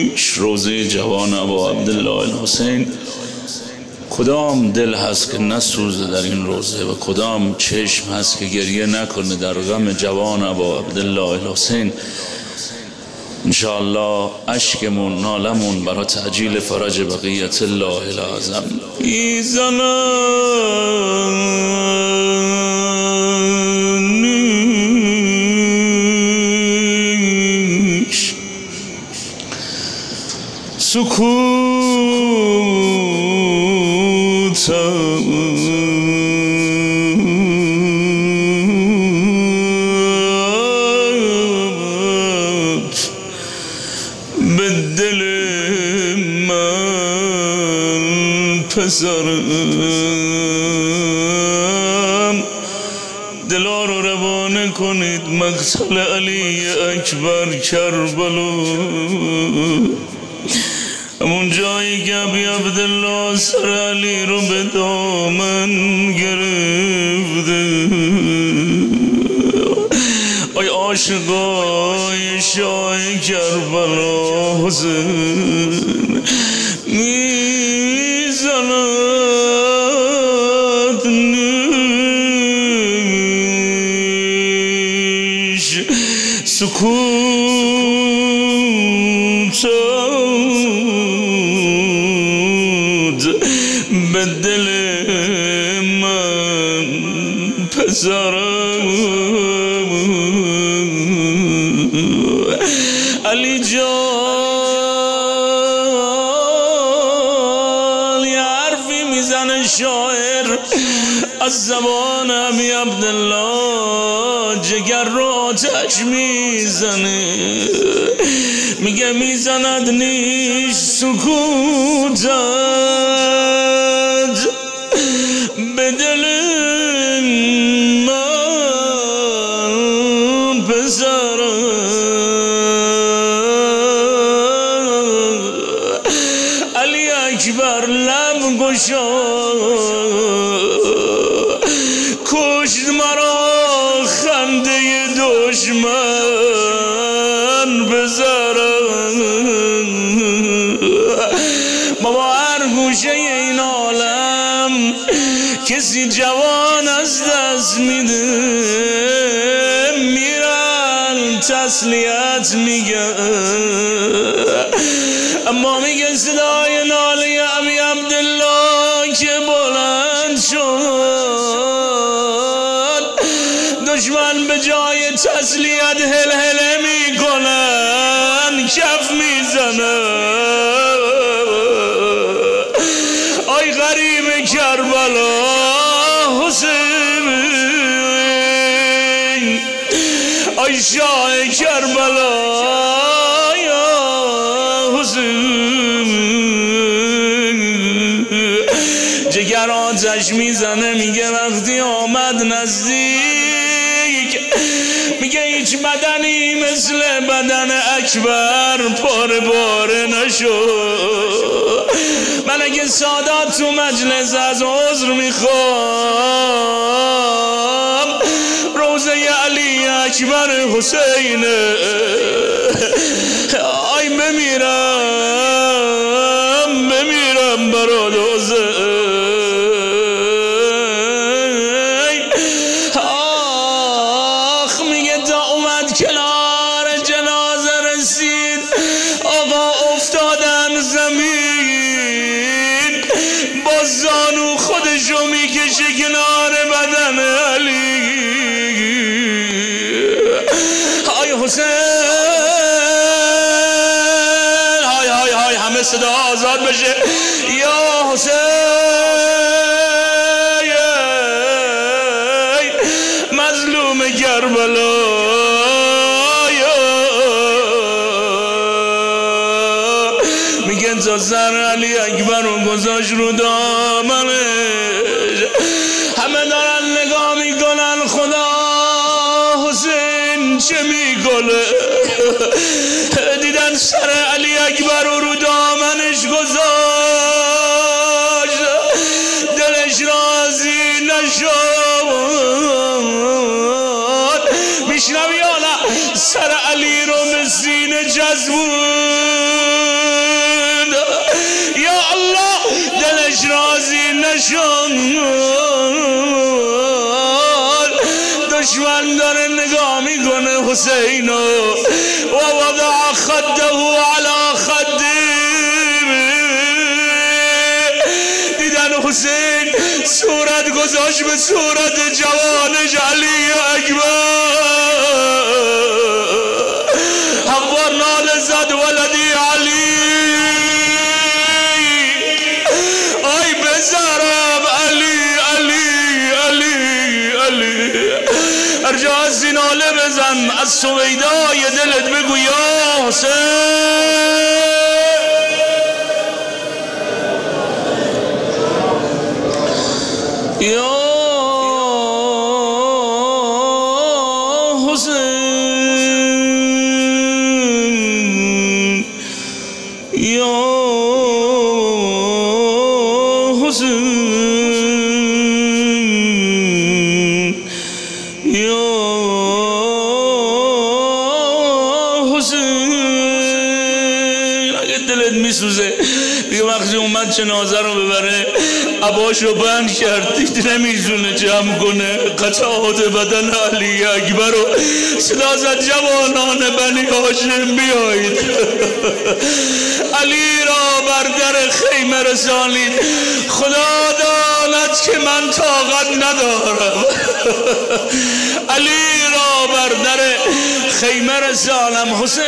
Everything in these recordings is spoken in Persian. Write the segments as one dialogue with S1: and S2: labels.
S1: پیش روزه جوان ابا عبدالله الحسین، کدام دل هست که نسوزه در این روزه و کدام چشم هست که گریه نکنه در غم جوان ابا عبدالله الحسین؟ انشاءالله اشکمون نالمون برای تعجیل فرج بقیت الله العظم ایزنانیش به دل من پسرم، دلا رو روانه کنید مقتل علی اکبر کربلا، همون جایی که ابی عبدالله سر علی رو به دامن گرفته. ای عاشقای شاه کربلا، حسین میزند نیش سکوت به دل من پسرم. علی جان یه حرفی میزنه شاعر از زبان ابی عبدالله، جگر رو آتش میزنه، میگه میزند نیش سکوتت به دل من پسرم. علی اکبر لب گشا کشت مرا خنده دشمن بذارم. بابا هر گوشه این عالم کسی جوان از دست میده، میرن تسلیت میگن، اما میگه صدای ناله ابی عبدالله که بلند شد، دشمن به جای تسلیت هلهله میکنن، کف میزنن. آی غریب کربلا حسین، آی شاه کربلا جگر آتش میزنه، میگه وقتی آمد نزدیک، میگه هیچ بدنی مثل بدن اکبر پاره پاره نشد. من اگه سادات تو مجلس از عذر میخوام، روزه علی اکبر حسینه، آی بمیرم برات حسین. آخ میگه تا اومد کنار جنازه رسید، آقا افتادن زمین، با زانو خودشو میکشه کنار بدن علی. آی حسین، های های های همه صدا آزاد بشه، یا حسین مظلوم کربلا. میگن تا سر علی اکبر رو گذاشت رو دامنش، همه دارن نگاه میکنن خدا حسین چه میکنه. دیدن سر علی اکبر رو دامنش گذاشت، دلش راضی نشد. میشنوی حالا سر علی رو به سینه جذبون، دشمن داره نگاه میکنه حسین و وضع خده علی خده. دیدن حسین صورت گذاشت به صورت جوانش علی اکبر. حوا ناله زد ولدی علی، آی بزرم علی علی علی علی. ارجع از ناله بزن، از سویدای دلت بگو یا حسین. یا حسین، یا حسین، یا حسین. اگه دلت میسوزه دیگه وقتی اومد جنازه رو ببره عباشو بند کرد، دید نمیزونه جمع کنه قطعات بدن علی اکبر رو. صدا زد جوانان بنی هاشم بیایید. علی را بر در خیمه رسانید. خدا داند که من طاقت ندارم. علی را بر در خیمه رسانم. حسین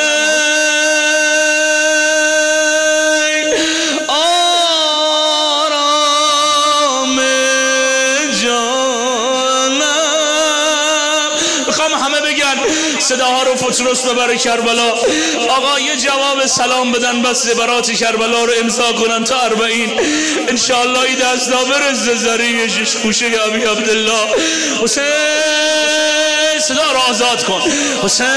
S1: همه بگن صداها رو فطرس ببره کربلا. آقا یه جواب سلام بدن بس برات کربلا رو امضا کنن تا 40 انشاءالله این دستا برزه زریه شش خوشه ابی عبدالله. حسین صدا رو آزاد کن. حسین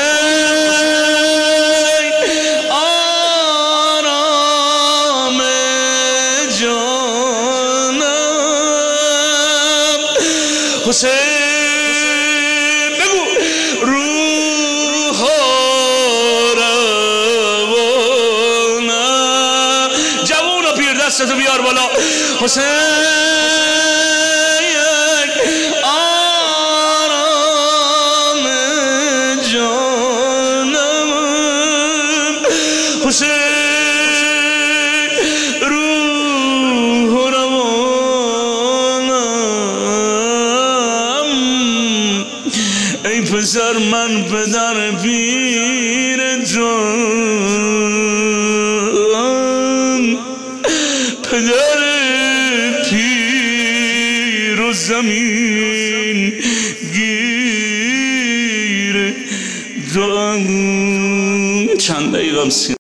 S1: آرام جانم. حسین دستتو بیار بالا. حسین آرام جانم. حسین روح و روانم. ای پسر من پدر پیر جان، پدر پیر و زمین گیر جان. چند دقیقه